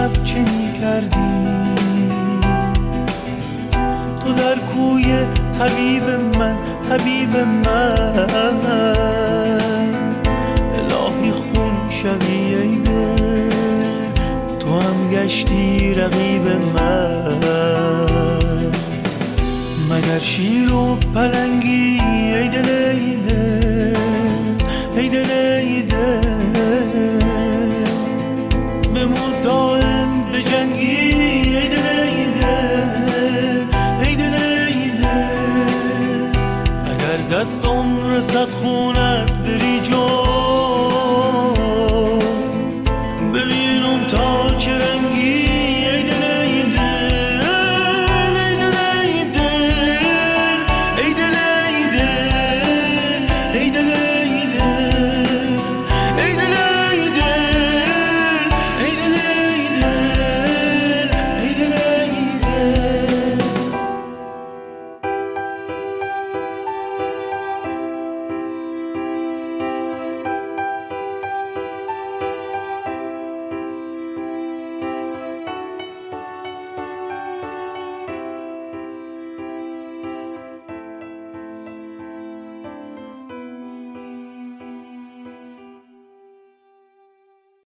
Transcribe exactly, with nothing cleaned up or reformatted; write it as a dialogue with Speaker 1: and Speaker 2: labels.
Speaker 1: شب چه می کردی؟ تو در کوی حبیب من، حبیب من، الهی خون شوی ای دل، تو هم گشتی رقیب من. مگر شیر و پلنگی ای دل ای دل، ای دل ای دل، بمون دائم به جنگی ای دل ای دل، ای دل ای دل. اگر دستم رسد خون